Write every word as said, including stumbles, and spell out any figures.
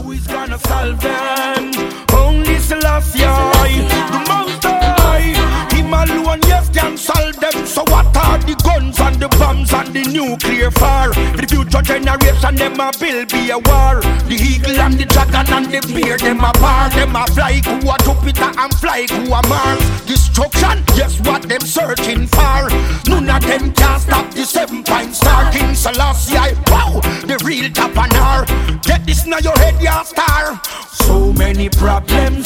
Who is gonna solve them? Only Selassie, the Most High. Him alone, yes, can solve them. So what are the guns and the bombs and the nuclear fire? For the future generation, them a build be a war. The eagle and the dragon and the bear, them a bar. Them a fly to a Jupiter and fly to a Mars. Destruction, just what them searching for. None of them can stop the seven point star. King Selassie, wow, the real top and R. Get this now your head, ya star. So many problems